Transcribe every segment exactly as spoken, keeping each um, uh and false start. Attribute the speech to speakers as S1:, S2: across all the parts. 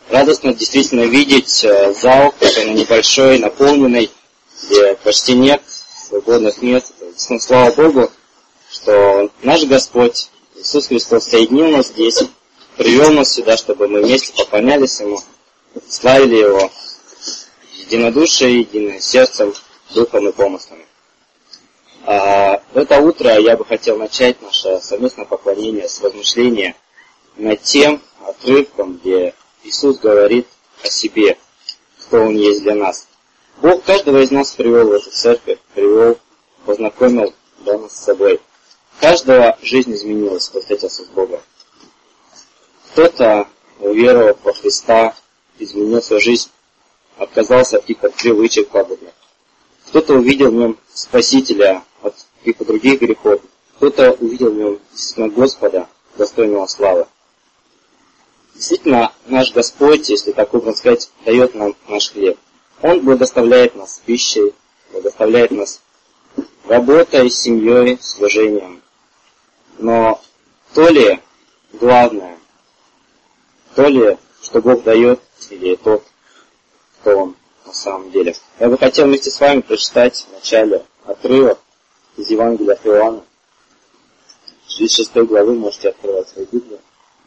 S1: Радостно действительно видеть зал, который небольшой, наполненный, где почти нет свободных мест. Слава Богу, что наш Господь Иисус Христос соединил нас здесь, привел нас сюда, чтобы мы вместе поклонялись Ему, славили Его единодушие, единым сердцем, духом и помыслами. А в это утро я бы хотел начать наше совместное поклонение с размышления над тем отрывком, где Иисус говорит о себе, кто Он есть для нас. Бог каждого из нас привел в эту церковь, привел, познакомил да, нас с собой. Каждого жизнь изменилась, кто встретился с Богом. Кто-то, уверовав во Христа, изменил свою жизнь, отказался от каких-то привычек пагубных. Кто-то увидел в нем Спасителя от каких-то других грехов. Кто-то увидел в нем действительно Господа, достойного славы. Действительно, наш Господь, если так можно сказать, дает нам наш хлеб. Он благословляет нас пищей, благословляет нас работой, семьей, служением. Но то ли главное, то ли, что Бог дает, или тот, кто Он на самом деле. Я бы хотел вместе с вами прочитать в начале отрывок из Евангелия от Иоанна. Из шестой главы можете открывать свою Библию.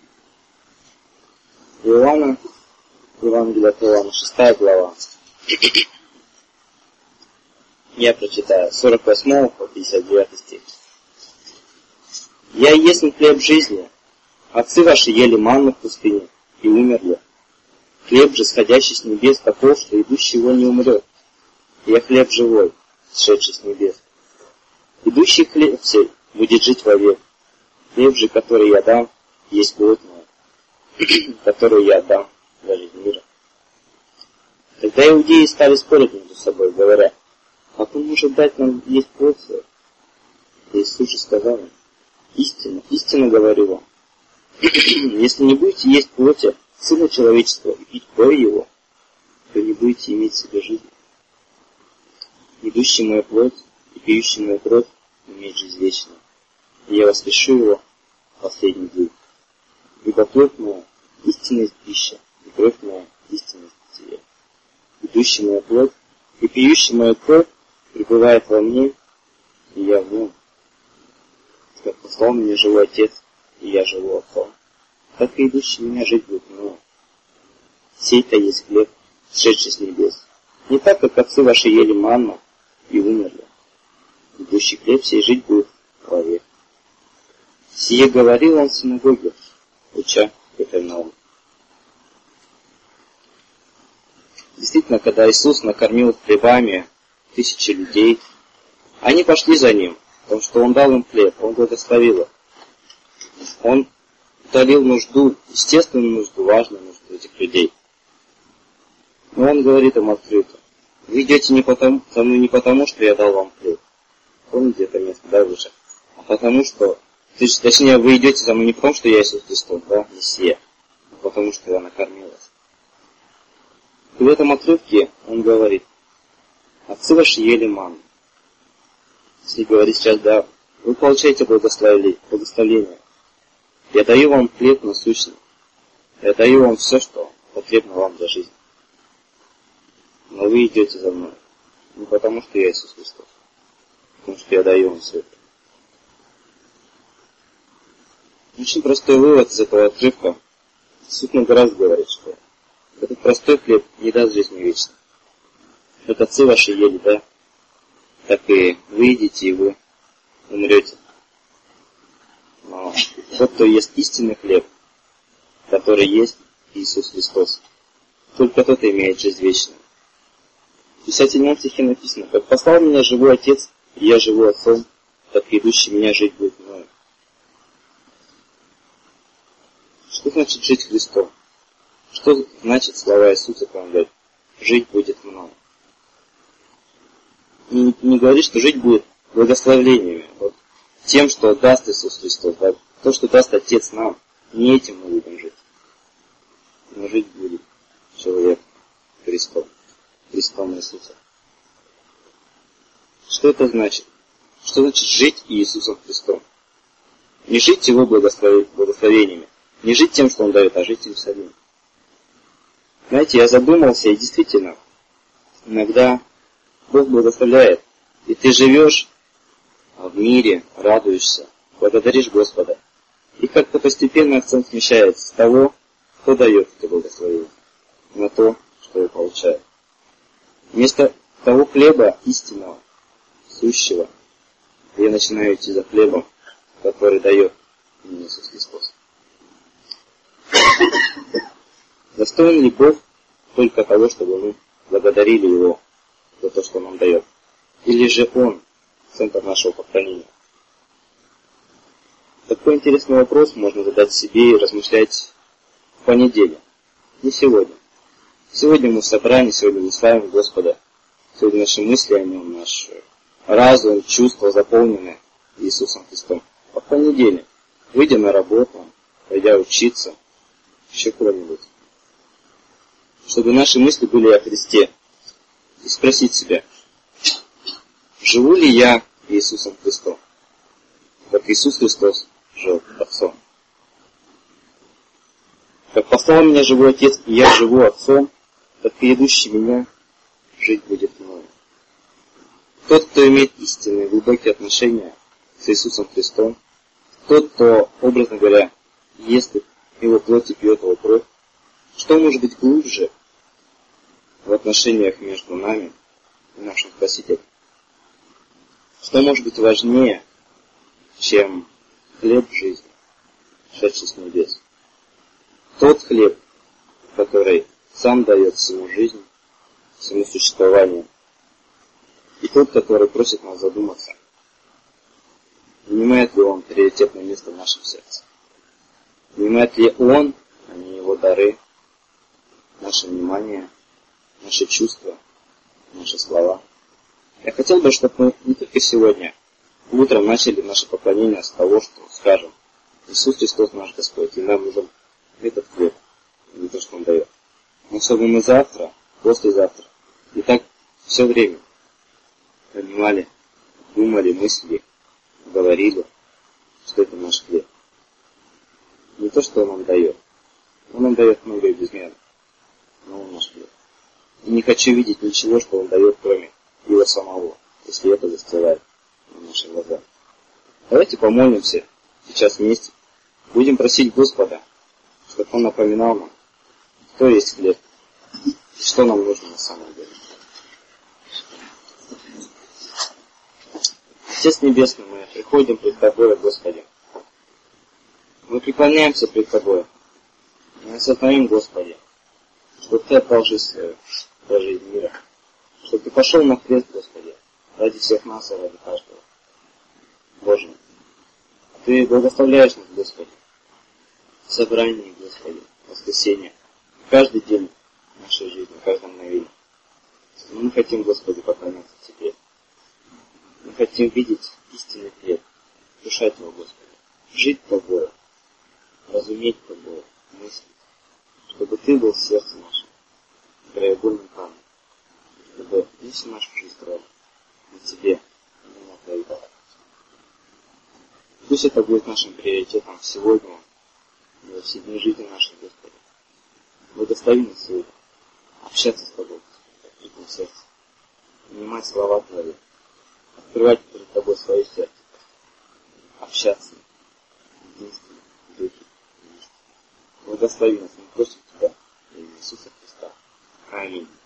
S1: Иоанна, Евангелие от Иоанна, шестая глава. Я прочитаю с сорок восьмого по пятьдесят девятый стих. «Я есть хлеб жизни. Отцы ваши ели манну в пустыне и умерли. Хлеб же, сходящий с небес, таков, что идущий его не умрет. Я хлеб живой, сшедший с небес. Идущий хлеб сей будет жить вовек. Хлеб же, который я дам, есть плоть моя, которую я дам для жизни мира». Тогда иудеи стали спорить между собой, говоря: «Как он может дать нам есть плоть свою?» Иисус же сказал им: «Истинно, истинно говорю вам, если не будете есть плоти Сына Человеческого и пить крови Его, то не будете иметь в себе жизни. Идущий мою плоть и пьющий мою кровь имеет жизнь вечную, и я воскрешу его в последний день. Ибо плоть моя — истинность пища, и кровь моя — истинность питья. Идущий мою плоть и пьющий мою кровь пребывает во мне, и я в нем. Как послал меня живой Отец, и я живу Отцом, так и идущий меня жить будет мною. Сей-то есть хлеб, сшедший с небес. Не так, как отцы ваши ели манну и умерли. Идущий хлеб сей жить будет вовек». Сие говорил он в синагоге, уча Капернаум. Действительно, когда Иисус накормил хлебами тысячи людей, они пошли за Ним, потому что Он дал им хлеб, Он благословил их. Он утолил нужду, естественную нужду, важную нужду этих людей. Но Он говорит им открыто: «Вы идете не потому, со мной не потому, что я дал вам хлеб». Помните это место, да, выше? А потому что, точнее, вы идете за мной не потому, что я Иисус Христос, да, Мессия, а потому что я накормил вас. И в этом отрывке Он говорит: отцы ваши ели манну. Если говорить сейчас, да, вы получаете благословение. Я даю вам хлеб насущный. Я даю вам все, что потребно вам для жизни. Но вы идете за мной не потому, что я Иисус Христос, а потому что я даю вам все это. Очень простой вывод из этого отрывка. Иисус много раз говорит, что этот простой хлеб не даст жизни вечной. Как отцы ваши ели, да, так и вы едите, и вы умрете. Но тот, кто ест истинный хлеб, который есть Иисус Христос, только тот имеет жизнь вечную. В пятьдесят седьмом стихе написано: «Как послал меня живой Отец, и я живу Отцом, так и идущий меня жить будет мною». Что значит жить Христом? Что значит слова Иисуса, когда Он говорит: «Жить будет мною»? Не, не говорит, что жить будет благословениями, вот, тем, что даст Иисус Христос, да, то, что даст Отец нам. Не этим мы будем жить. Но жить будет человек Христом, Христом Иисуса. Что это значит? Что значит жить Иисусом Христом? Не жить Его благословениями, не жить тем, что Он дает, а жить им самим. Знаете, я задумался, и действительно, иногда Бог благословляет, и ты живешь в мире, радуешься, благодаришь Господа. И как-то постепенно акцент смещается с того, кто дает это благословение, на то, что я получаю. Вместо того хлеба истинного, сущего, я начинаю идти за хлебом, который дает мне Иисус Христос. Достоин ли Бог только того, чтобы мы благодарили Его за то, что нам дает? Или же Он центр нашего поклонения? Такой интересный вопрос можно задать себе и размышлять в понедельник, не сегодня. Сегодня мы в собрании, сегодня мы славим Господа. Сегодня наши мысли о Нем, наш разум, чувства заполнены Иисусом Христом. А в понедельник, выйдя на работу, пойдя учиться, еще куда-нибудь, чтобы наши мысли были о Христе. И спросить себя, живу ли я Иисусом Христом, как Иисус Христос жил Отцом. Как послал меня живой Отец, и я живу Отцом, так и идущий меня жить будет мною. Тот, кто имеет истинные глубокие отношения с Иисусом Христом, тот, кто, образно говоря, ест Его плоть и пьет Его кровь, что может быть глубже в отношениях между нами и нашим Спасителем? Что может быть важнее, чем хлеб жизни, шедший с небес? Тот хлеб, который сам дает всему жизнь, всему существованию, и тот, который просит нас задуматься, занимает ли он приоритетное место в нашем сердце. Занимает ли он, а не его дары, наше внимание, наши чувства, наши слова. Я хотел бы, чтобы мы не только сегодня, утром начали наше поклонение с того, что скажем: Иисус Христос наш Господь, и нам нужен этот хлеб, не то, что Он дает. Но чтобы мы завтра, послезавтра, и так все время понимали, думали, мыслили, говорили, что это наш хлеб. Не то, что Он нам дает. Он нам дает много и безмерно, но Он наш хлеб. И не хочу видеть ничего, что Он дает, кроме Его самого, если это застилает на наши глаза. Давайте помолимся сейчас вместе. Будем просить Господа, чтобы Он напоминал нам, кто есть хлеб, и что нам нужно на самом деле. Отец Небесный, мы приходим пред Тобой, Господи. Мы преклоняемся пред Тобой. Мы осознаем, Господи, что Ты отдал жизнь свою, за жизнь мира. Что Ты пошел на крест, Господи, ради всех нас и ради каждого. Боже, Ты благословляешь нас, Господи, в собрании, Господи, в воскресенье, каждый день нашей жизни, в каждом мгновении. Мы хотим, Господи, поклоняться Тебе. Мы хотим видеть истинный хлеб, вкушать Его, Господи, жить Тобою, разуметь Тобою, мыслить, чтобы Ты был в сердце нашем, краеугольным камнем, чтобы весь нашу жизнь строил на Тебе, а не на Твоих дарах. Пусть это будет нашим приоритетом сегодня и во все дни жизни нашей, Господи. Благослови нас сегодня общаться с Тобой, как в твоем сердце, понимать слова Твои, открывать перед Тобой свое сердце, общаться в единстве, в духе и истине. Благослови нас, мы просим Тебя, во имя Иисуса Христа. Аминь.